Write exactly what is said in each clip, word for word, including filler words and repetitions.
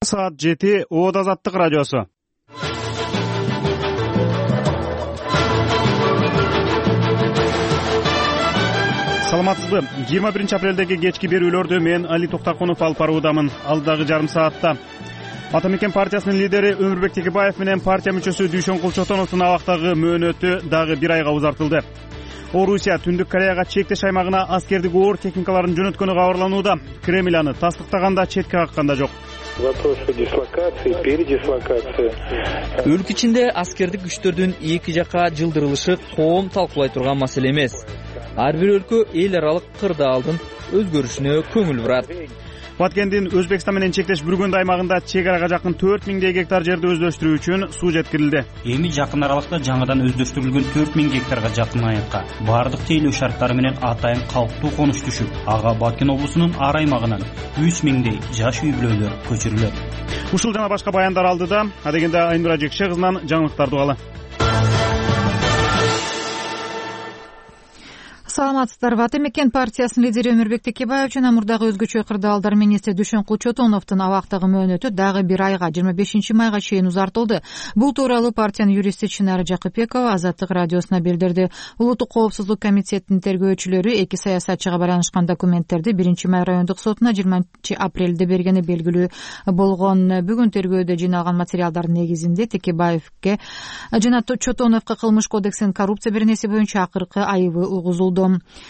Саат жети Оот Азаттык радиосу. Саламатсызбы? жыйырма биринчи апрелдеги кечки берүүлөрдү мен Али Токтакунов алып баруудамын. Алдагы жарым саатта Ата мекен партиясынын лидери Өмүрбек Текебаев менен партия мүчөсү Дүйшөнкул Чотоновдун абактагы мөөнөтү дагы бир айга узартылды. Орусия Түндүк Кореяга чектеш аймагына аскердик оор техникаларын жөнөткөнү кабарланууда. Кремль аны тастыктаганда, четке какканда жок. Вопросы дислокации, передислокации. Өлкө ичинде аскердик күчтөрдүн эки жака жылдырылышы коом талкуулай турган маселе эмес. Ар бир өлкө эл аралык кырдаалдын өзгөрүшүнө көңүл бурат. Баткендин Өзбекстан менен чектеш Бүргөндү аймагында чек арага жакын төрт миңдей гектар жерди өздөштүрүү үчүн суу жеткирилди. Эми жакын аралыкта жаңыдан өздөштүрүлгөн төрт миң гектарга жакын аякка баардык тейлөө шарттары менен атайын калктуу конуш түшүп, ага Баткен облусунун ар аймагынан үч миңдей жаш үй бүлөлөр көчүрүлөт. Ушул жана башка баяндар алдыда, адегенде Айнура Жекше кызынан жаңылыктарды угалы. Саламатсыздарбы? Ата мекен партиясынын лидери Өмүрбек Текебаев жана мурдагы өзгөчө кырдаалдар министри Дүйшөнкул Чотоновдун абактагы мөөнөтү дагы бир айга жыйырма бешинчи майга чейин узартылды. Бул тууралуу партиянын юристи Чынары Жакыпбекова Азаттык радиосуна билдирди. Улуттук коопсуздук комитетинин тергөөчүлөрү эки саясатчыга байланышкан документтерди биринчи май райондук сотуна жыйырманчы апрелде бергени белгилүү болгон. Бүгүн тергөөдө жыйналган материалдардын негизинде Текебаевке жана Чотоновго кылмыш кодексинин коррупция беренеси боюнча акыркы айыбы угузулду.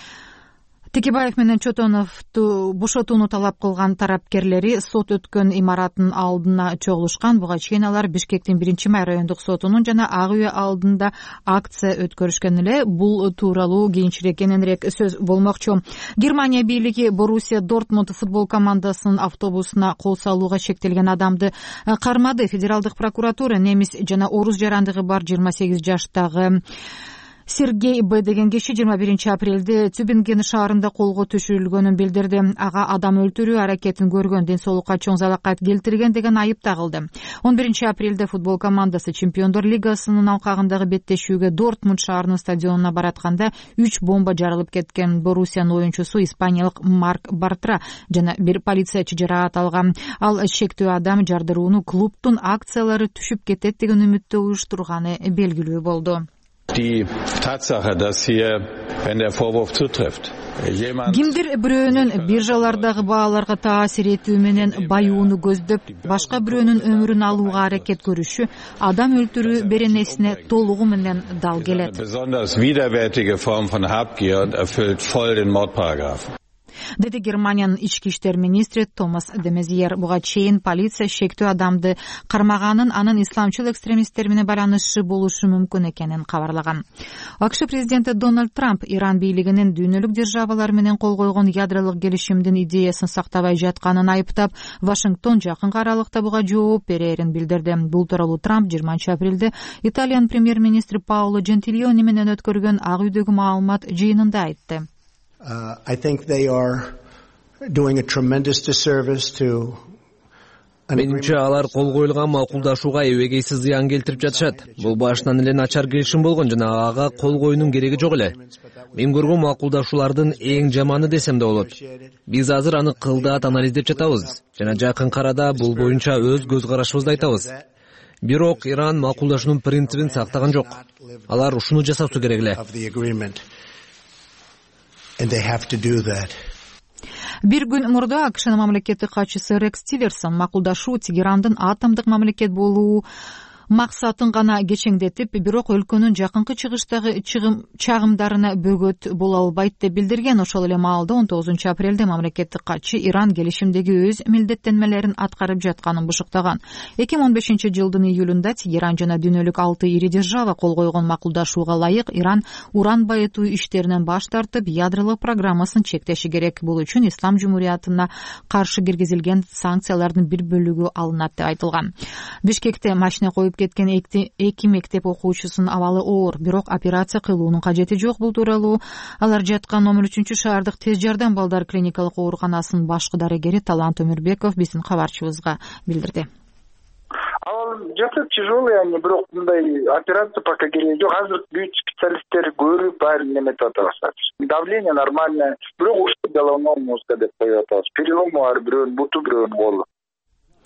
Текебаев менен Чотоновду бошотууну талап кылган тарапкерлери сот өткөн имараттын алдына чогулушкан. Буга чейин алар Бишкектин биринчи май райондук сотунун жана Ак үй алдында акция өткөрүшкөн эле. Бул тууралуу кийинчерээк кененирээк сөз болмокчу. Германия бийлиги Боруссия Дортмунд футбол командасынын автобусуна кол салууга шектелген адамды кармады. Федералдык прокуратура немис жана орус жарандыгы бар жыйырма сегиз жаштагы Сергей Б деген киши жыйырма биринчи апрелде Тюбинген шаарында колго түшүрүлгөнүн билдирди. Ага адам өлтүрүү аракетин көргөн, ден соолукка чоң залакат келтирген деген айып тагылды. он биринчи апрелде футбол командасы Чемпиондор лигасынын алкагындагы беттешүүгө Дортмунд шаарынын стадионуна баратканда үч бомба жарылып кеткен. Боруссиянын оюнчусу испаниялык Марк Бартра жана бир полициячы жаракат алган. Ал шектүү адам жардырууну клубдун акциялары түшүп кетет деген үмүттө уюштурганы белгилүү болду. Die Tatsache, dass hier, wenn der Vorwurf zutrifft, кимдир бирөөнүн биржалардагы бааларга таасир этүү менен баюуну көздөп, башка бирөөнүн өмүрүн алууга аракет көрүшү адам өлтүрүү беренесине толугу менен дал келет. Besonders widerwärtige Form von Habgier und erfüllt voll den Mordparagrafen. Деди Германиянын ички иштер министри Томас де Мезиер. Буга чейин полиция шектүү адамды кармаганын, анын исламчыл экстремисттер менен байланышы болушу мүмкүн экенин кабарлаган. АКШ президенти Дональд Трамп Иран бийлигинин дүйнөлүк державалар менен кол койгон ядролук келишимдин идеясын сактабай жатканын айыптап, Вашингтон жакынкы аралыкта буга жооп берерин билдирди. Бул тууралуу Трамп жыйырманчы апрелде Италиянын премьер-министри Паоло Джентилиони менен өткөргөн Ак үйдөгү маалымат жыйынында айтты. Uh, I think they are doing a tremendous disservice to Менимче алар кол коюлган макулдашууга эбегейсиз зыян келтирип жатышат. Бул башынан эле начар келишим болгон жана ага кол коюунун кереги жок эле. Мен көргөн макулдашуулардын эң жаманы десем да болот. Биз азыр аны кылдаат анализдеп жатабыз жана жакынкы арада бул боюнча өз көз карашыбызды айтабыз. Бирок Иран макулдашуунун принцибин сактаган жок. Алар ушуну жасашы керек эле. And they have to do that. Бир күн мурда АКШнын мамлекеттик катчысы Рекс Тиллерсон макулдашуу Тегерандын атомдук мамлекет болуу максатын гана кечеңдетип, бирок өлкөнүн жакынкы чыгыштагы чыгым чагымдарына бөгөт боло албайт деп билдирген. Ошол эле маалда он тогузунчу апрелде мамлекеттик катчы Иран келишимдеги өз милдеттенмелерин аткарып жатканын бушуктаган. эки миң он бешинчи жылдын июлунда Тегеран жана дүйнөлүк алты ири держава кол койгон макулдашууга ылайык Иран уран байытуу иштеринен баш тартып, ядролук программасын чектеши керек. Бул үчүн Ислам жумуриятына каршы киргизилген санкциялардын бир бөлүгү алынат деп айтылган. Бишкекте машина коюп кеткен эки мектеп окуучусунун абалы оор, бирок операция кылуунун кажети жок. Бул тууралуу алар жаткан он үчүнчү шаардык тез жардам балдар клиникалык ооруканасынын башкы дарегери Талант Өмүрбеков биздин кабарчыбызга билдирди. Ал жатат тяжелый, они бирок мындай операция пока кереги жок. Азыр бүт специалисттер көрүп баарын неметип атышат. Давление нормальное, бирок ушул головной мозга деп коюп атабыз. Перелом бар, бирөөнүн буту, бирөөнүн колу.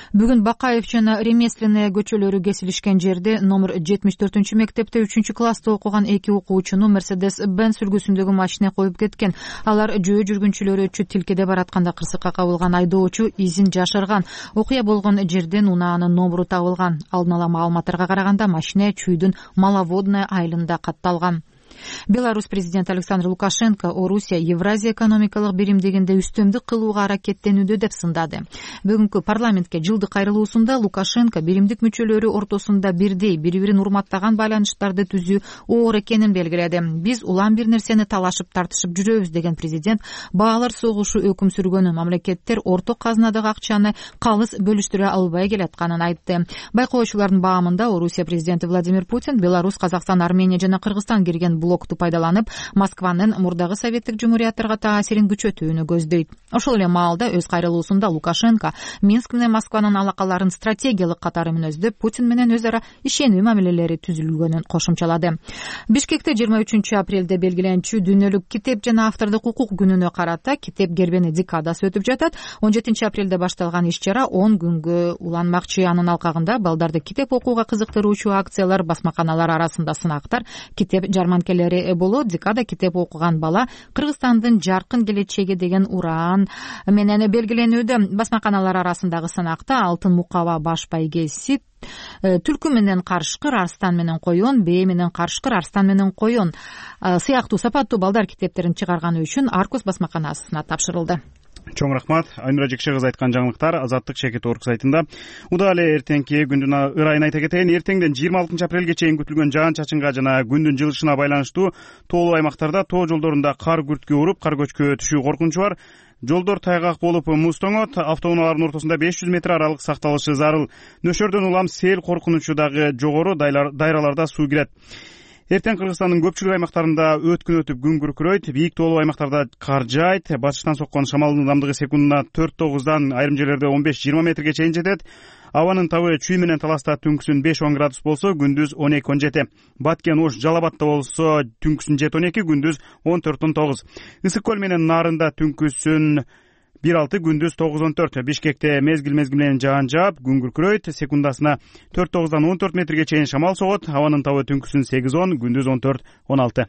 Бүгүн Бакаев жана Ремесленная көчөлөрү кесилишкен жерде номер жетимиш төртүнчү мектепте үчүнчү класста окуган эки окуучуну Мерседес Бенц сүлгүсүндөгү машина коюп кеткен. Алар жөө жүргүнчүлөрү өчү тилкеде баратканда кырсыкка кабылган айдоочу изин жашырган. Окуя болгон жерден унаанын номуру табылган. Алдын ала маалыматтарга караганда машина Чүйдүн Маловодная айылында катталган. Беларусь президенти Александр Лукашенко Орусия Евразия экономикалык биримдигинде үстөмдүк кылууга аракеттенүүдө деп сындады. Бүгүнкү парламентке жылдык кайрылуусунда Лукашенко биримдик мүчөлөрү ортосунда бирдей, бири-бирин урматтаган байланыштарды түзүү оор экенин белгиледи. Биз улам бир нерсени талашып тартышып жүрөбүз деген президент баалар согушу өкүм сүргөнү, мамлекеттер орток казынадагы акчаны калыс бөлүштүрө албай келатканын айтты. Байкоочулардын баамында Орусия президенти Владимир Путин Беларусь, Казакстан, Армения жана Кыргызстан кирген блокту пайдаланып, Москванын мурдагы советтик жумурияттарга таасирин күчөтүүнү көздөйт. Ошол эле маалда өз кайрылуусунда Лукашенко Минск менен Москванын алакаларын стратегиялык катары мүнөздөп, Путин менен өз ара ишенүү мамилелери түзүлгөнүн кошумчалады. Бишкекте жыйырма үчүнчү апрелде белгиленчү дүйнөлүк китеп жана автордук укук күнүнө карата китеп гербени декадасы өтүп жатат. он жетинчи апрелде башталган иш-чара он күнгө уланмакчы. Анын алкагында балдарды китеп окууга кызыктыруучу акциялар, басмаканалар арасында сынактар, китеп жарманкелери болот. Декада китеп окуган бала Кыргызстандын жаркын келечеги деген ураан менен белгиленүүдө. Басмаканалар арасындагы сынакта алтын мукаба баш байгеси, түлкү менен карышкыр, арстан менен коён, бээ менен карышкыр, арстан менен коён сыяктуу сапаттуу балдар китептерин чыгарганы үчүн Аркус басмаканасына тапшырылды. Чоң рахмат. Айнура Жекше кызы айткан жаңылыктар Азаттык Шекет Орг сайтында. Удаа эле эртеңки күндүн ырайын айта кетейин. Эртеңден жыйырма алтынчы апрелге чейин күтүлгөн жаан-чачынга жана күндүн жылышына байланыштуу тоолуу аймактарда тоо жолдорунда кар күрткө уруп, кар көчкү түшүү коркунучу бар. Жолдор тайгак болуп муз тоңот, автоунаалардын ортосунда беш жүз метр аралык сакталышы зарыл. Нөшөрдөн улам сел коркунучу дагы жогору, дайраларда суу кирет. Эртең Кыргызстандын көпчүлүк аймактарында өткүн өтүп күн күркүрөйт. Бийик тоолуу аймактарда кар жаайт. Батыштан соккон шамалдын ылдамдыгы секундуна төрт тогуздан, айрым жерлерде он беш жыйырма метрге чейин жетет. Абанын табы Чүй менен Таласта түнкүсүн беш он градус болсо, күндүз он эки он жети. Баткен, Ош, Жалалабатта болсо түнкүсүн жети он эки, күндүз он төрт он тогуз. Ысык көл менен Нарында түнкүсүн бир алты, күндүз тогуз он төрт. Бишкекте мезгил мезгил менен жаан жаап, күн күркүрөйт. Секундасына төрт тогуздан он төрт метрге чейин шамал согот. Абанын табы түнкүсүн сегиз он, күндүз он төрт он алты.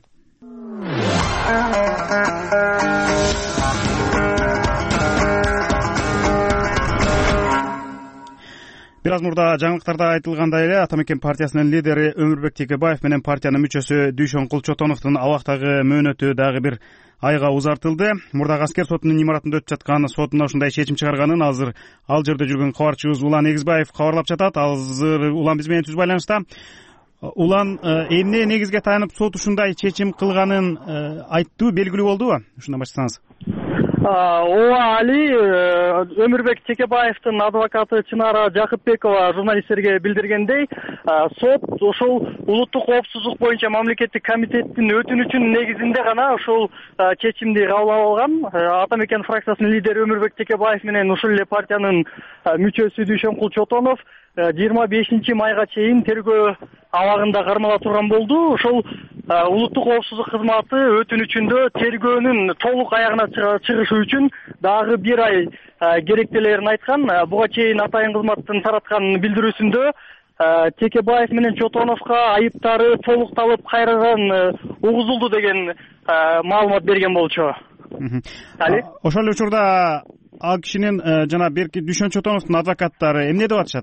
Бир аз мурда жаңылыктарда айтылгандай эле Атамекен партиясынын лидери Өмүрбек Текебаев менен партиянын мүчөсү Дүйшөн Кулчотоновдун абактагы мөөнөтү дагы бир айга узартылды. Мурдагы аскер сотунун имаратында өтүп жаткан сотуна ушундай чечим чыгарганын азыр ал жерде жүргөн кабарчыбыз Улан Эгизбаев кабарлап жатат. Азыр Улан биз менен түз байланышта. Улан, эмне негизге таянып сот ушундай чечим кылганын айттыбы, белгилүү болдубу? Ушундан баштасаңыз. Ооба, Али, Өмүрбек Текебаевдин адвокаты Чынара Жакыпбекова журналисттерге билдиргендей, сот ошол улуттук коопсуздук боюнча мамлекеттик комитеттин өтүнүчүнүн негизинде гана ошол чечимди кабыл алган. Атамекен фракциясынын лидери Өмүрбек Текебаев менен ушул эле партиянын мүчөсү Дүйшөн Кулчотонов жыйырма бешинчи майга чейин тергөө абагында кармала турган болду. Ошол улуттук коопсуздук кызматы өтүнүчүндө тергөөнүн толук аягына чыгышы үчүн дагы бир ай керектелерин айткан. Буга чейин атайын кызматтын тараткан билдирүүсүндө Текебаев менен Чотоновго айыптары толукталып кайрадан угузулду деген маалымат берген болчу. Али? Ошол эле учурда ал кишинин жана берки Дүйшөн Чотоновдун адвокаттары эмне деп атышат?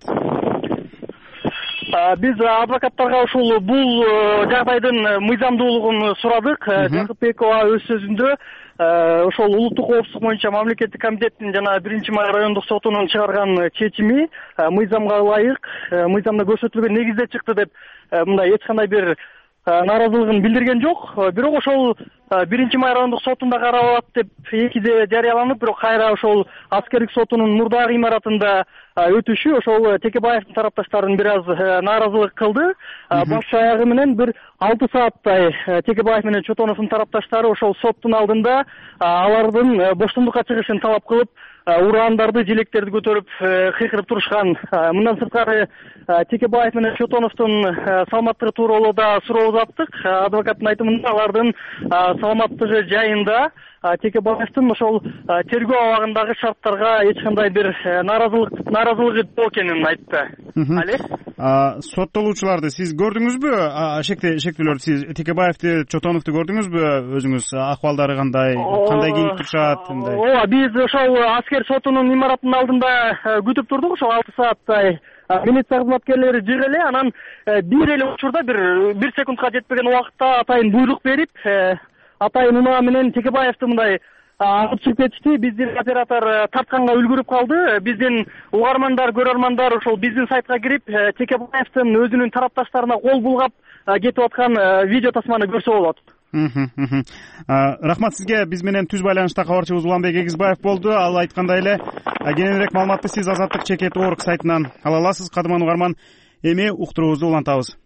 Биз адвокаттарга ушул бул жагдайдын мыйзамдуулугун сурадык. Жакыпбекова өз сөзүндө ошол улуттук коопсуздук боюнча мамлекеттик комитеттин жана биринчи май райондук сотунун чыгарган чечими мыйзамга ылайык, мыйзамда көрсөтүлгөн негизде чыкты деп мындай эч кандай бир нааразылыгын билдирген жок. Бирок ошол биринчи май райондук сотунда каралат деп экиде жарыяланып, бирок кайра ошол аскердик сотунун мурдагы имаратында өтүшү ошол Текебаевдин тарапташтарын бир аз нааразылык кылды. Баш аягы менен бир алты сааттай Текебаев менен Чотоновдун тарапташтары ошол соттун алдында алардын боштондукка чыгышын талап кылып, урандарды, желектерди көтөрүп кыйкырып турушкан. Мындан сырткары Текебаев менен Чотоновдун саламаттыгы тууралуу да суроо узаттык. Адвокаттын айтымында алардын саламаттыгы жайында Текебаевдин ошол тергөө абагындагы шарттарга эч кандай бир нааразылык нааразылыгы жок экенин айтты. Али? Соттолуучуларды сиз көрдүңүзбү? Шектүүлөрдү сиз Текебаевди, Чотоновду көрдүңүзбү? Өзүңүз акыбалдары кандай, кандай кийинип турушат? Ооба, биз ошол аскер сотунун имаратынын алдында күтүп турдук, ошол алты сааттай. Милиция кызматкерлери жыгы эле, анан бир эле учурда бир бир секундка жетпеген убакытта атайын буйрук берип, атайын унаа менен Текебаевди мындай агып чыгып кетишти. Биздин оператор тартканга үлгүрүп калды. Биздин угармандар, көрөрмандар ошол биздин сайтка кирип, Текебаевдин өзүнүн тарапташтарына кол булгап кетип аткан видео тасманы көрсө болот. Рахмат сизге. Биз менен түз байланышта кабарчыбыз Уланбек Эгизбаев болду. Ал айткандай эле кененирээк маалыматты сиз Азаттык чекит орг сайтынан ала аласыз. Кадырман угарман, эми уктуруубузду улантабыз.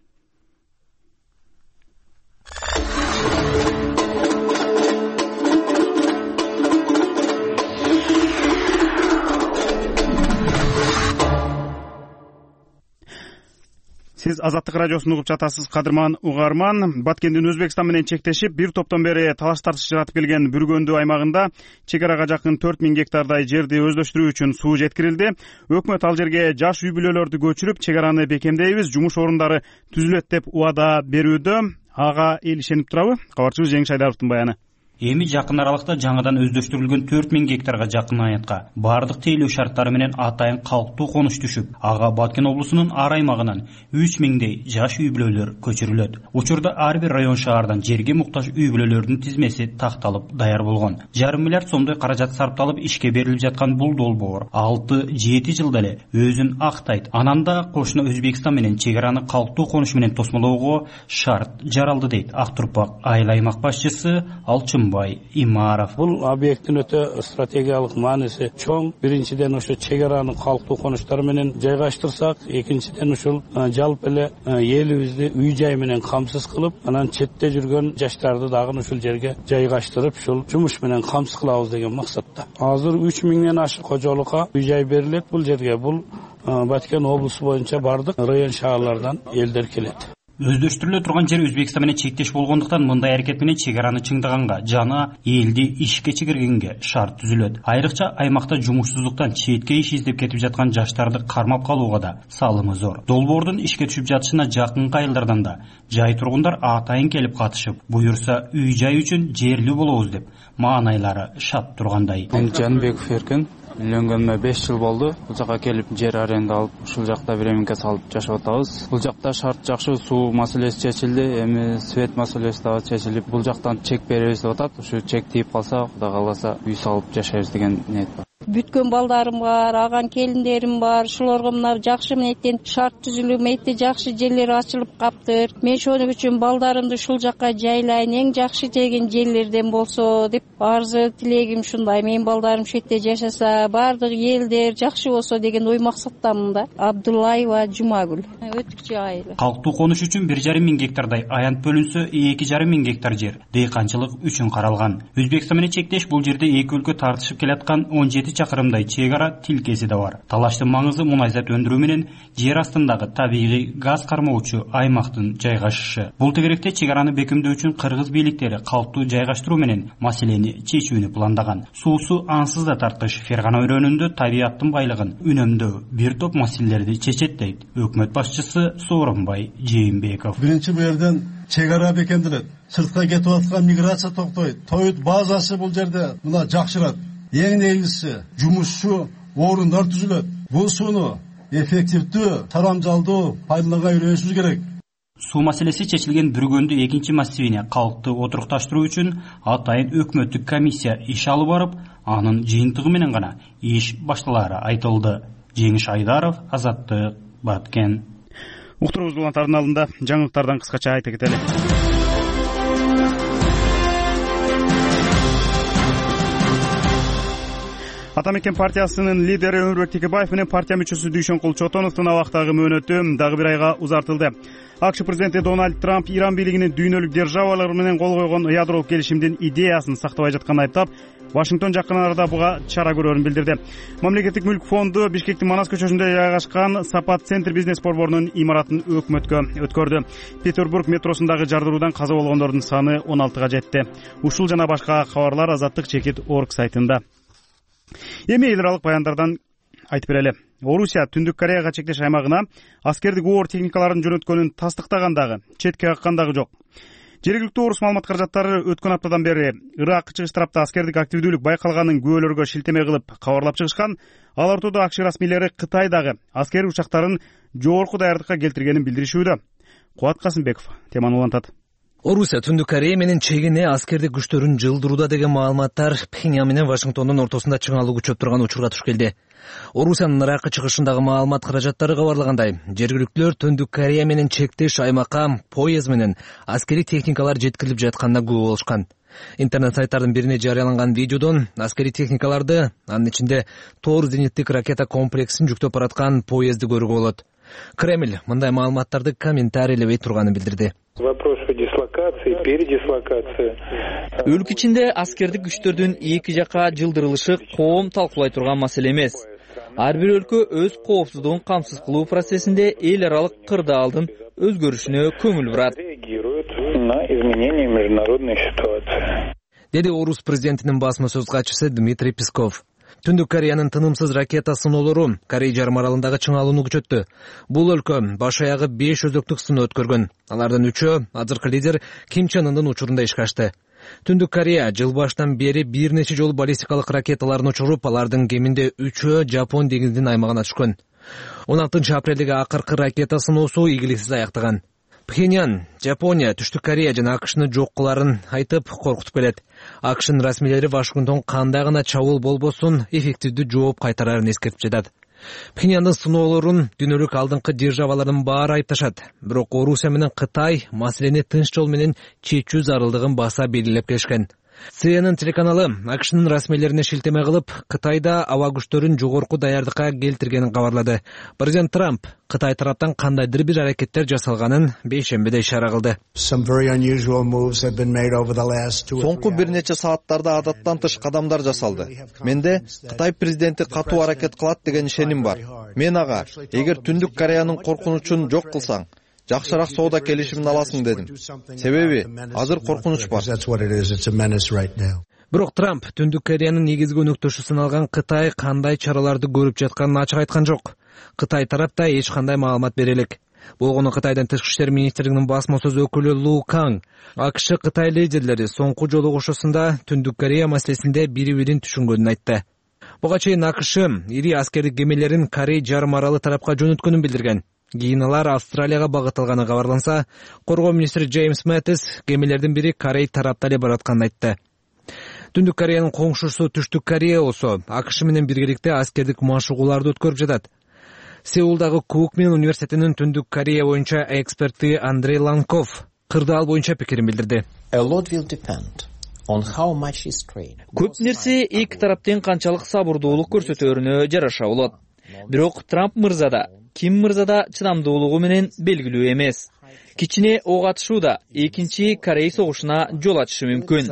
Сиз Азаттык радиосун угуп жатасыз, кадырман угарман. Баткендин Өзбекстан менен чектешип, бир топтон бери талаш тартыш жаратып келген Бүргөндү аймагында чек арага жакын төрт миң гектардай жерди өздөштүрүү үчүн суу жеткирилди. Өкмөт ал жерге жаш үй бүлөлөрдү көчүрүп, чек араны бекемдейбиз, жумуш орундары түзүлөт деп убада берүүдө. Ага эл ишенип турабы? Кабарчыбыз Жеңиш Айдаровдун баяны. Эми жакын аралыкта жаңыдан өздөштүрүлгөн төрт миң гектарга жакын аятка бардык тейлөө шарттары менен атайын калктуу конуш түшүп, ага Баткен облусунун ар аймагынан үч миңдей жаш үй бүлөлөр көчүрүлөт. Учурда ар бир район шаардан жерге муктаж үй бүлөлөрдүн тизмеси такталып даяр болгон. Жарым миллиард сомдой каражат сарпталып ишке берилип жаткан бул долбоор алты жети жылда эле өзүн актайт. Анан да кошуна Өзбекстан менен чек араны калктуу конуш менен тосмолоого шарт жаралды дейт Ак Турпак айыл аймак башчысы Алчын Имаров. Бул объекттин өтө стратегиялык мааниси чоң. Биринчиден ошо чек аранын калктуу конуштары менен жайгаштырсак, экинчиден ушул жалпы эле элибизди үй жай менен камсыз кылып, анан четте жүргөн жаштарды дагы ушул жерге жайгаштырып, ушул жумуш менен камсыз кылабыз деген максатта. Азыр үч миңден ашык кожолукка үй жай берилет бул жерге. Бул Баткен облусу боюнча бардык район шаарлардан элдер келет. Өздөштүрүлө турган жер Өзбекстан менен чектеш болгондуктан мындай аракет менен чек араны чыңдаганга жана элди ишке чыгыргенге шарт түзүлөт. Айрыкча аймакта жумушсуздуктан четке иш издеп кетип жаткан жаштарды кармап калууга да салымы зор. Долбоордун ишке түшүп жатышына жакынкы айылдардан да жай тургундар атайын келип катышып, буюрса үй жай үчүн жерлүү болобуз деп маанайлары шат тургандай. Жанбеков Эркин үйлөнгөнүмө беш жыл болду. Бул жака келип жер аренда алып, ушул жакта биреминке салып жашап атабыз. Бул жакта шарт жакшы, суу маселеси чечилди, эми свет маселеси дагы чечилип, бул жактан чек беребиз деп атат. Ушу чек тийип калса, Кудай кааласа үй салып жашайбыз деген ниет бар. Бүткөн балдарым бар, аган келиндерим бар. Ушуларга мына жакшы мынеттен шарт түзүлүп, мынетте жакшы жерлер ачылып каптыр. Мен ошону үчүн балдарымды ушул жакка жайлайын, эң жакшы деген жерлерден болсо деп арзы тилегим ушундай. Менин балдарым шетте жашаса, бардык элдер жакшы болсо деген ой максаттамын да. Абдуллаева Жумагүл, Өтүкчү айылы. Калктуу конуш үчүн бир жарым миң гектардай аянт бөлүнсө, эки жарым миң гектар жер дыйканчылык үчүн каралган. Өзбекстан менен чектеш бул жерде эки өлкө тартышып келаткан он жети чакырымдай чек ара тилкеси да бар. Талаштын маңызы мунайзат өндүрүү менен жер астындагы табигый газ кармоочу аймактын жайгашышы. Бул тегеректе чек араны бекемдөө үчүн кыргыз бийликтери калктуу жайгаштыруу менен маселени чечүүнү пландаган. Суусу ансыз да тарткыч Фергана өрөөнүндө табиаттын байлыгын үнөмдөө бир топ маселелерди чечет дейт өкмөт башчысы Сооронбай Жээнбеков. Биринчи бу жерден чек ара бекемделет. Сыртка кетип аткан миграция токтойт. Тоют базасы бул жерде мына жакшырат. Эң негизгиси жумушчу орундар түзүлөт. Бул сууну эффективдүү, тарамжалдуу пайдаланганга үйрөнүшүбүз керек. Суу маселеси чечилген Бүргөндү экинчи массивине калктуу отурукташтыруу үчүн атайын өкмөттүк комиссия иш алып барып, анын жыйынтыгы менен гана иш башталары айтылды. Жеңиш Айдаров, Азаттык, Баткен. Уктуруубуз улантардын алдында жаңылыктардан кыскача айта кетели. Ата мекен партиясынын лидери Өмүрбек Текебаев менен партия мүчөсү Дүйшөнкул Чотоновдун абактагы мөөнөтү дагы бир айга узартылды. АКШ президенти Дональд Трамп Иран бийлигинин дүйнөлүк державалар менен кол койгон ядролук келишимдин идеясын сактабай жатканын айыптап, Вашингтон жакын арада буга чара көрөрүн билдирди. Мамлекеттик мүлк фонду Бишкектин Манас көчөсүндө жайгашкан Сапат Центр бизнес борборунун имаратын өкмөткө өткөрдү. Петербург метросундагы жардыруудан каза болгондордун саны он алтыга жетти. Ушул жана башка кабарлар Азаттык чекит точка орг сайтында. Эми эл аралык баяндардан айтып берели. Орусия Түндүк Кореяга чектеш аймагына аскердик оор техникаларын жөнөткөнүн тастыктагандагы, четке каккандагы жок. Жергиликтүү орус маалымат каражаттары өткөн аптадан бери Ирак чыгыш тарапта аскердик активдүүлүк байкалганын күбөлөргө шилтеме кылып кабарлап чыгышкан. Ал ортодо АКШ расмийлери Кытайдагы аскери учактарын жогорку даярдыкка келтиргенин билдиришүүдө. Кубат Касымбеков теманы улантат. Орусия Түндүк Корея менен чегине аскердик күчтөрүн жылдырууда деген маалыматтар Пхеньян менен Вашингтондун ортосунда чыңалуу күчөп турган учурга туш келди. Орусиянын Иракка чыгышындагы маалымат каражаттары кабарлагандай, жергиликтүүлөр Түндүк Корея менен чектеш аймакка поезд менен аскери техникалар жеткирилип жатканына күбө болушкан. Интернет сайттардын бирине жарыяланган видеодон аскери техникаларды, анын ичинде Тор зениттик ракета комплексин жүктөп бараткан поездди көрүүгө болот. Кремль мындай маалыматтарды комментарийлебей турганын билдирди. Вопрос о дислокации, передислокации. Өлкө ичинде аскердик күчтөрдүн эки жака жылдырылышы коом талкуулай турган маселе эмес. Ар бир өлкө өз коопсуздугун камсыз кылуу процессинде эл аралык кырдаалдын өзгөрүшүнө көңүл бурат. На изменение международной ситуации. Деди орус президентинин басма сөз катчысы Дмитрий Песков. Түндүк Кореянын тынымсыз ракета сыноолору Корей жарым аралындагы чыңалууну күчөттү. Бул өлкө баш аягы беш өзөктүк сыноо өткөргөн. Алардын үчөө азыркы лидер Ким Чен Ындын учурунда ишке ашты. Түндүк Корея жыл башынан бери бир нече жолу баллистикалык ракеталарын учуруп, алардын кеминде үчөө Жапон деңизинин аймагына түшкөн. он алтынчы апрелдеги акыркы ракета сыноосу ийгиликсиз аяктаган. Пхеньян, Жапония, Түштүк Корея жана АКШны жок кыларын айтып коркутуп келет. АКШнын расмийлери Вашингтон кандай гана чабуул болбосун эффективдүү жооп кайтарарын эскертип жатат. Пхеньяндын сыноолорун дүйнөлүк алдыңкы державалардын баары айыпташат. Бирок Орусия менен Кытай маселени тынч жол менен чечүү зарылдыгын баса белгилеп келишкен. Си Эн Эн телеканалы АКШнын расмийлерине шилтеме кылып, Кытайда аба күчтөрүн жогорку даярдыкка келтиргенин кабарлады. Президент Трамп Кытай тараптан кандайдыр бир аракеттер жасалганын бейшембиде ишара кылды. Соңку бир нече сааттарда адаттан тыш кадамдар жасалды. Менде Кытай президенти катуу аракет кылат деген ишеним бар. Мен ага, эгер Түндүк Кореянын коркунучун жок кылсаң, жакшыраак соода келишимин аласың дедим. Себеби азыр коркунуч бар. Бирок Трамп Түндүк Кореянын негизги өнөктөшү саналган Кытай кандай чараларды көрүп жатканын ачык айткан жок. Кытай тарапта эч кандай маалымат бере элек. Болгону Кытайдын тышкы иштер министрлигинин басма сөз өкүлү Лу Канг АКШ Кытай лидерлери соңку жолугушуусунда Түндүк Корея маселесинде бири-бирин түшүнгөнүн айтты. Буга чейин АКШ ири аскердик кемелерин Корей жарым аралы тарапка жөнөткөнүн билдирген. Кийин алар Австралияга багытталганы кабарланса, коргоо министри Джеймс Мэттис кемелердин бири Корей тарапта эле баратканын айтты. Түндүк Кореянын коңшусу Түштүк Корея болсо АКШ менен биргеликте аскердик машыгууларды өткөрүп жатат. Сеулдагы Кукмин университетинин Түндүк Корея боюнча эксперти Андрей Ланков кырдаал боюнча пикирин билдирди. Көп нерсе эки тараптын канчалык сабырдуулук көрсөтөөрүнө жараша болот. Бирок Трамп мырза да, Ким мырза да чыдамдуулугу менен белгилүү эмес. Кичине ок атышууда экинчи Корей согушуна жол ачышы мүмкүн.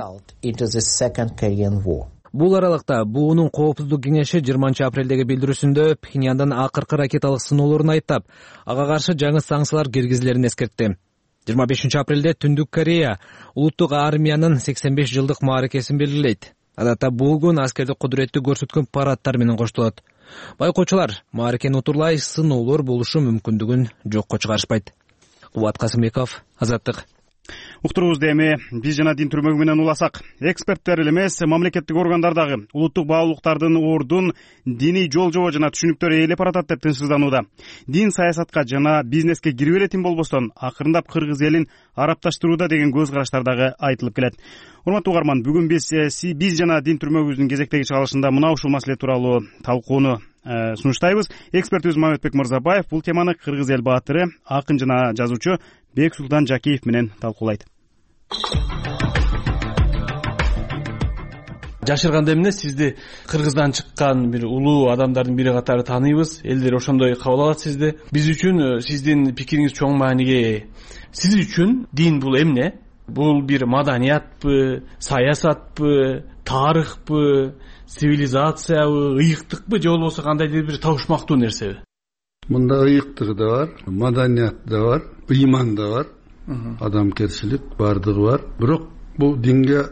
Бул аралыкта буунун коопсуздук кеңеши жыйырманчы апрелдеги билдирүүсүндө Пхеньяндан акыркы ракеталык сыноолорун айыптап, ага каршы жаңы санкциялар киргизилерин эскертти. жыйырма бешинчи апрелде Түндүк Корея улуттук армиянын сексен беш жылдык мааракесин белгилейт. Адатта бул күн аскердик кудуретти көрсөткөн парадтар менен коштолот. Байкоочулар мааракени утурлай сыноолор болушу мүмкүндүгүн жокко чыгарышпайт. Кубат Касымбеков, Азаттык. Уктуруубузду эми биз жана дин түрмөгү менен уласак. Эксперттер эле эмес, мамлекеттик органдардагы улуттук баалуулуктардын ордун диний жол-жобо жана түшүнүктөр ээлеп баратат деп тынчсызданууда. Дин саясатка жана бизнеске кирип элетин болбостон, акырындап кыргыз элин арапташтырууда деген көз караштар дагы айтылып келет. Урматтуу угарман, бүгүн биз биз жана дин түрмөгүбүздүн кезектеги чыгарылышында мына ушул маселе тууралуу талкууну сунуштайбыз. Экспертибиз Мамедбек Мырзабаев бул теманы кыргыз эл баатыры, акын жана жазуучу Бексултан Жакиев менен талкуулайт. жашырганда эмне сизди Кыргыздан чыккан бир улуу адамдардын бири катары тааныйбыз, элдер ошондой кабыл алат сизди. Биз үчүн сиздин пикириңиз чоң мааниге ээ. Сиз үчүн дин бул эмне? Бул бир маданиятпы, саясатпы, тарыхпы, цивилизациябы, ыйыктыкпы, же болбосо кандайдыр бир табышмактуу нерсеби? Мында ыйыктыгы да бар, маданият да бар, ыйман да бар, адамгерчилик бардыгы бар. Бирок бул динге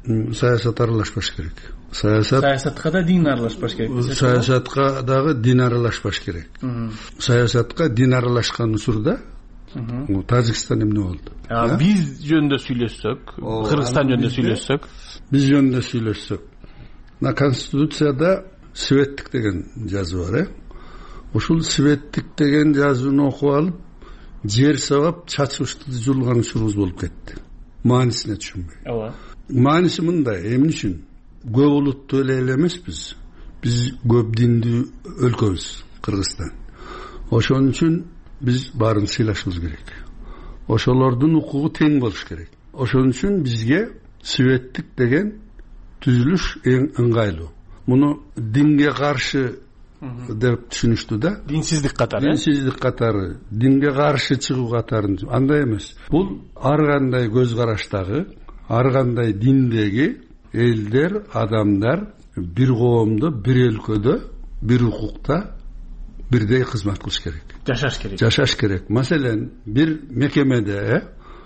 саясат аралашпаш керек. Саясат саясатка да дин аралашпаш керек. Саясатка дагы дин аралашпаш керек. Саясатка дин аралашкан учурда Тажикстан эмне болду? Биз жөнүндө сүйлөшсөк, Кыргызстан жөнүндө сүйлөшсөк, биз жөнүндө сүйлөшсөк. На конституцияда светтик деген жазуу бар, э? Ушул светтик деген жазууну окуп алып, жер сабап, чачыбышты жулган учурубуз болуп кетти. Маанисине түшүнбөй. Ооба. Мааниси мындай, эмне үчүн? Көп улуттуу эле эмеспиз. Биз көп диндүү өлкөбүз, Кыргызстан. Ошон үчүн биз баарын сыйлашыбыз керек. Ошолордун укугу тең болуш керек. Ошон үчүн бизге светтик деген түзүлүш эң ыңгайлуу. Муну динге каршы деп түшүнүштү да. Динсиздик катары. Динсиздик катары, динге каршы чыгуу катарын андай эмес. Бул ар кандай көз караштагы, ар кандай диндеги элдер, адамдар бир коомдо, бир өлкөдө, бир укукта бирдей кызмат кылыш керек. Жашаш керек. Жашаш керек. Маселен, бир мекемеде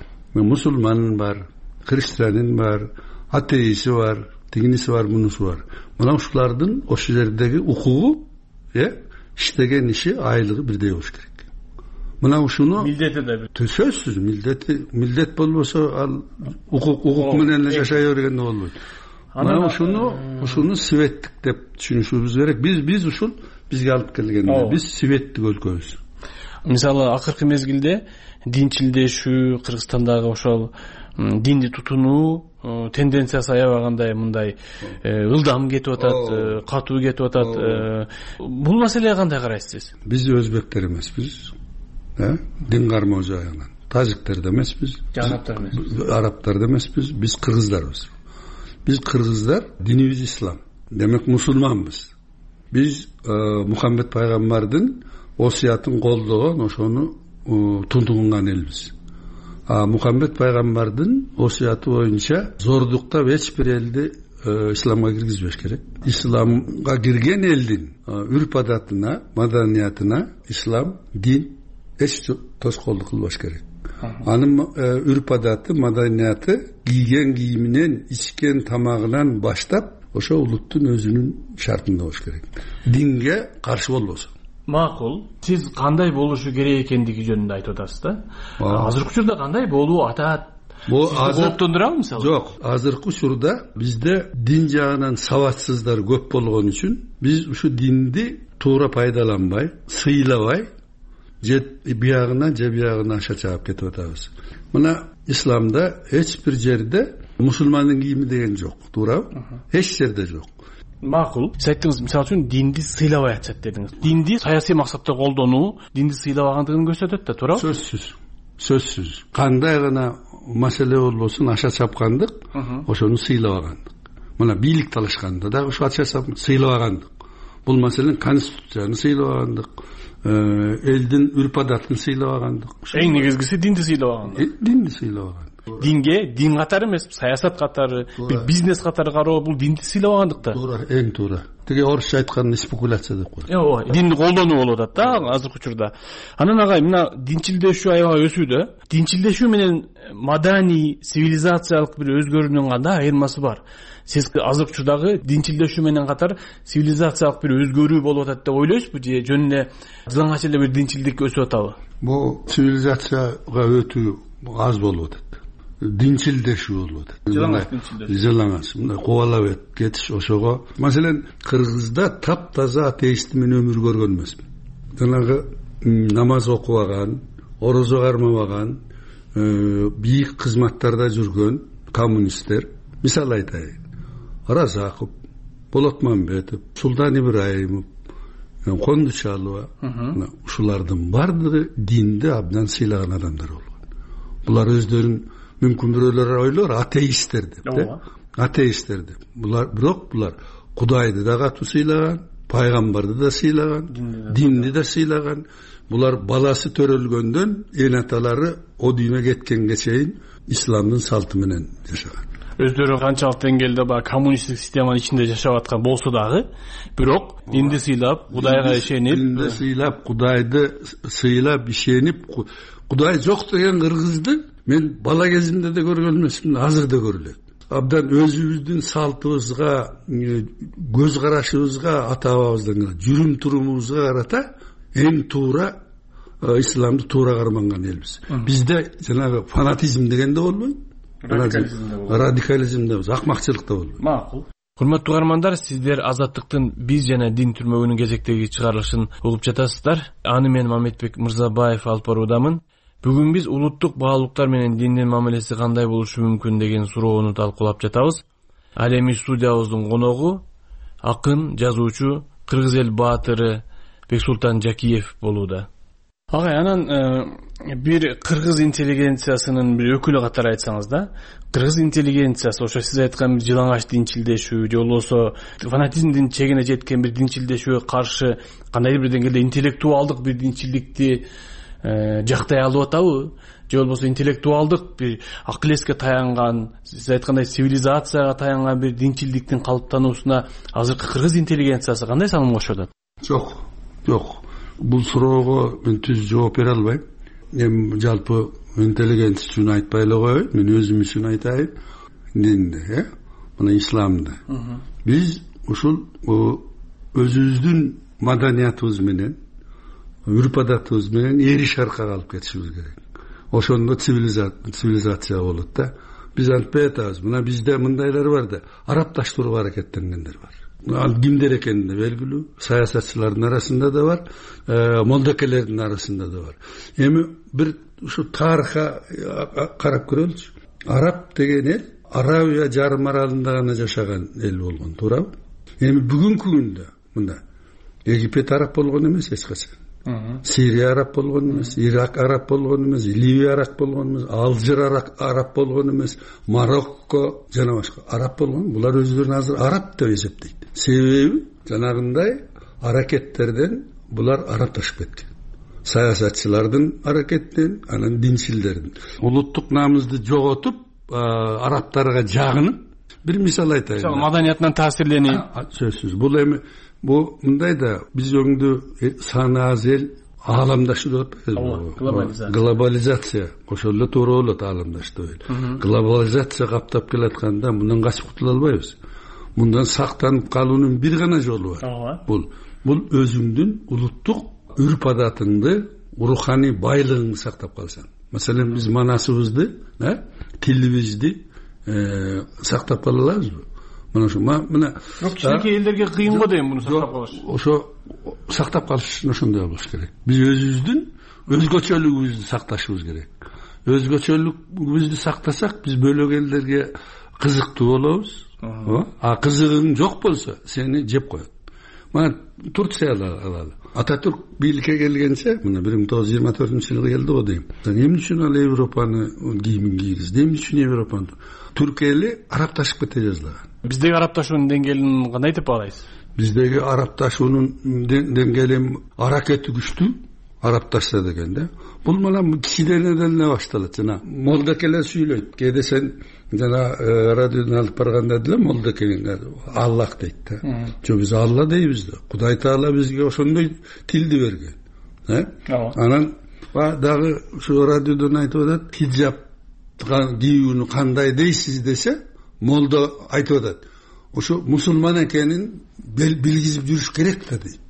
мусулман бар, христианин бар, атеисти бар, тигиниси бар, мунусу бар. Мына ушулардын ошол жердеги укугу, э, иштеген иши, айлыгы бирдей болуш керек. Мына ушуну милдети да бир. Сөзсүз милдети, милдет болбосо ал укук укук менен эле жашай бергенде болбойт. Мына ушуну, ушуну светтик деп түшүнүшүбүз керек. Биз биз ушул бизге алып келгенде биз светтик өлкөбүз. Мисалы акыркы мезгилде динчилдешүү, Кыргызстандагы ошол динди тутунуу тенденциясы аябагандай мындай ылдам кетип атат, катуу кетип атат. Бул маселеге кандай карайсыз? Биз өзбектер эмеспиз. Э? Дин кармоо жагынан. Тажиктер да эмеспиз. Арабтар эмеспиз. Арабтар да эмеспиз. Биз кыргыздарбыз. Биз кыргыздар динибиз ислам. Демек мусулманбыз. Биз Мухаммед пайгамбардын осуятын колдогон, ошону тунтугунган элбиз. А Мухаммед пайгамбардын осуяты боюнча зордуктап эч бир элди исламга киргизбеш керек. Исламга кирген элдин үрп адатына, маданиятына ислам, дин эч тоскоолдук кылбаш керек. Анын үрп адаты, маданияты кийген кийиминен, ичкен тамагынан баштап ошо улуттун өзүнүн шартында болуш керек. Динге каршы болбосо. Макул. Сиз кандай болушу керек экендиги жөнүндө айтып атасыз да. Азыркы учурда кандай болуу атат? Бул азыртындырабы мисалы? Жок, азыркы учурда бизде дин жагынан сабатсыздар көп болгон үчүн биз ушу динди туура пайдаланбай, сыйлабай, же биягына, же биягына аша чаап кетип атабыз. Мына исламда эч бир жерде мусулмандын кийими деген жок, туурабы? Эч жерде жок. Макул. Сиз айттыңыз, мисалы үчүн динди сыйлабай атат дедиңиз. Динди саясий максатта колдонуу, динди сыйлабагандыгын көрсөтөт да, туурабы? Сөзсүз. Сөзсүз. Кандай гана маселе болбосун, аша чапкандык, ошону сыйлабагандык. Мына бийлик талашканда дагы ушу аша чапкандык, сыйлабагандык. Бул маселен конституцияны сыйлабагандык, элдин үрп адатын сыйлабагандык. Эң негизгиси динди сыйлабагандык. Динди сыйлабагандык. Динге дин катары эмес, саясат катары, бир бизнес катары кароо, бул динди сыйлабагандык да. Туура, эң туура. Тиги орусча айтканда спекуляция деп коет. Ооба, динди колдонуу болуп атат да азыркы учурда. Анан агай, мына динчилдешүү аябай өсүүдө. Динчилдешүү менен маданий, цивилизациялык бир өзгөрүүнүн кандай айырмасы бар? Сиз азыркы учурдагы динчилдешүү менен катар цивилизациялык бир өзгөрүү болуп атат деп ойлойсузбу же жөн эле жылаңач эле бир динчилдик өсүп атабы? Бул цивилизацияга өтүү аз болуп атат. Динчилдешүү болуп атат. Жылаңач динчилдешүү. Жылаңач, мындай кубалап кетиш ошого. Маселен, Кыргызда таптаза атеист менен өмүр көргөн эмесмин. Жанагы намаз окубаган, орозо кармабаган, бийик кызматтарда жүргөн коммунисттер, мисал айтайын. Разаков, Болот Мамбетов, Султан Ибраимов, Кондучалова, ушулардын бардыгы динди абдан сыйлаган адамдар болгон. Булар өздөрүн мүмкүн бирөөлөр ойлор атеисттер деп, атеистерди. Булар бирок булар Кудайды да катуу сыйлаган, пайгамбарды да сыйлаган, динди да сыйлаган. Булар баласы төрөлгөндөн эн аталары о дүйнө кеткенге чейин исламдын салты менен жашаган. Өздөрү канчалык деңгээлде баягы коммунисттик системанын ичинде жашап аткан болсо дагы, бирок динди сыйлап, Кудайга ишенип, динди сыйлап, Кудайды сыйлап, ишенип, Кудай жок деген кыргызды мен бала кезимде да көргөн эмесмин, азыр да көрүлөт. Абдан өзүбүздүн салтыбызга, көз карашыбызга, ата бабабыздан жүрүм турумубузга карата эң туура исламды туура карманган элбиз. Бизде жанагы фанатизм деген да болбойт. Радикализм да, акмакчылык да болбойт. Макул. Урматтуу угармандар, сиздер Азаттыктын биз жана дин түрмөгүнүн кезектеги чыгарылышын угуп жатасыздар. Аны мен Мамедбек Мырзабаев алып баруудамын. Бүгүн биз улуттук баалуулуктар менен диндин мамилеси кандай болушу мүмкүн деген суроону талкуулап жатабыз. Ал эми студиябыздын коногу акын, жазуучу, кыргыз эл баатыры Бексултан Жакиев болууда. Агай, анан бир кыргыз интеллигенциясынын бир өкүлү катары айтсаңыз да, кыргыз интеллигенциясы ошо сиз айткан бир жылаңач динчилдешүү же болбосо фанатизмдин чегине жеткен бир динчилдешүүгө каршы кандайдыр бир деңгээлде интеллектуалдык бир динчилдикти жактай алып атабы? Же болбосо интеллектуалдык бир акыл эске таянган, сиз айткандай цивилизацияга таянган бир динчилдиктин калыптануусуна азыркы кыргыз интеллигенциясы кандай салым кошуп атат? Жок, жок. Бул суроого мен түз жооп бере албайм. Эми жалпы интеллигенция үчүн айтпай эле коеюн, мен өзүм үчүн айтайын. Динде, э? Мына исламда. Биз ушул өзүбүздүн маданиятыбыз менен, үрп адатыбыз менен эри шаркага алып кетишибиз керек. Ошондо цивилизация болот да. Биз антпай атабыз. Мына бизде мындайлар бар да, арапташтырууга аракеттенгендер бар. Ал кимдер экени да белгилүү, саясатчылардын арасында да бар, молдокелердин арасында да бар. Эми бир ушу тарыхка карап көрөлүчү. Араб деген эл Арабия жарым аралында гана жашаган эл болгон, туурабы? Эми бүгүнкү күндө мында Египет араб болгон эмес эч качан. Сирия араб болгон эмес, Ирак араб болгон эмес, Ливия араб болгон эмес, Алжир араб болгон эмес, Марокко жана башка араб болгон. Булар өздөрүн азыр араб деп эсептейт. Себеби жанагындай аракеттерден булар арапташып кеткен. Саясатчылардын аракеттен, анан динчилдердин. Улуттук намызды жоготуп, арабтарга жагынып, бир мисал айтайын. Мисалы маданиятынан таасирленип. Сөзсүз. Бул эми бу мындай да биз өңдү саны аз эл ааламдашы деп атпайбызбы? Глобализация. Ошол эле туура болот ааламдаштуу. Глобализация каптап келатканда мындан качып кутула албайбыз. Мындан сактанып калуунун бир гана жолу бар. Бул бул өзүңдүн улуттук үрп адатыңды, руханий байлыгыңды сактап калсаң. Маселен, биз манасыбызды, тилибизди сактап кала алабызбы? Мына ошо мына кичинекей элдерге кыйын го дейм муну сактап калыш. Ошо сактап калыш үчүн ошондой болуш керек. Биз өзүбүздүн өзгөчөлүгүбүздү сакташыбыз керек. Өзгөчөлүгүбүздү сактасак, биз бөлөк элдерге кызыктуу болобуз. А кызыгың жок болсо, сени жеп коет. Мына Турцияны алалы. Ататүрк бийликке келгенче, мына бир миң тогуз жүз жыйырма төртүнчү жылы келди го дейм. Эмне үчүн ал Европаны кийимин кийгизди? Эмне үчүн Европаны? Түрк эли арапташып кете жаздаган. Биздеги арапташуунун деңгээлин кандай деп баалайсыз? Биздеги арапташуунун деңгээли аракети күчтүү, арапташса деген да. Бул мына кичиденеден эле башталат. Жана молдокелер сүйлөйт. Кээде сен жана радиодон алып барганда деле молдокелер Аллах дейт да. Жок, биз Алла дейбиз да. Кудай Таала бизге ошондой тилди берген. Э? Анан дагы ушу радиодон айтып атат, хиджаб кийүүнү кандай дейсиз десе, молда айтып атат. Ошо мусулман экенин билгизип жүрүш керек да дейт.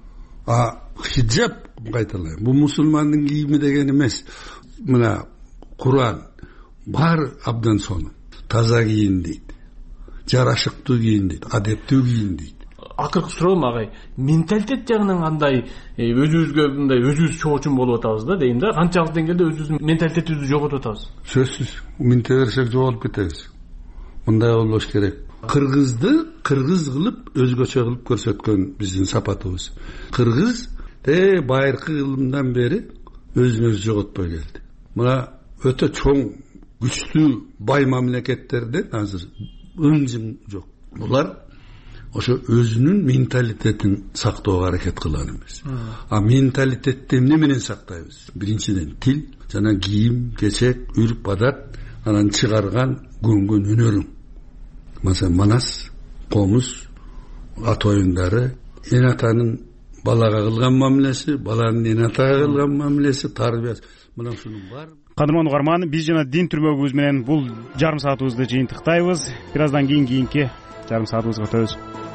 А хиджаб кайталайм. Бул мусулмандын кийими деген эмес. Мына Куран бар абдан сонун. Таза кийин дейт. Жарашыктуу кийин дейт, адептүү кийин дейт. Акыркы суроом агай, менталитет жагынан кандай өзүбүзгө мындай өзүбүз чоочун болуп атабыз да дейм да. Канчалык деңгээлде өзүбүздүн менталитетибизди жоготуп атабыз? Сөзсүз, минте берсек жоголуп кетебиз. Мындай болбош керек. Кыргызды кыргыз кылып, өзгөчө кылып көрсөткөн биздин сапатыбыз. Кыргыз э байыркы кылымдан бери өзүн өзү жоготпой келди. Мына өтө чоң, күчтүү, бай мамлекеттерден азыр ың жың жок. Булар ошо өзүнүн менталитетин сактоого аракет кылган эмес. А менталитетти эмне менен сактайбыз? Биринчиден тил жана кийим, кечек, үрп адат, анан чыгарган көнгөн өнөрүң. Маsalan, манас, комуз, ата оюндары, эн атанын балага кылган мамилеси, баланын эн атага кылган мамилеси, тарбиясы. Мына ушунун баары. Кадырман угарман, биз жана дин түрмөгүбүз менен бул жарым саатыбызды жыйынтыктайбыз. Бир аздан кийин кийинки жарым саатыбызга өтөбүз.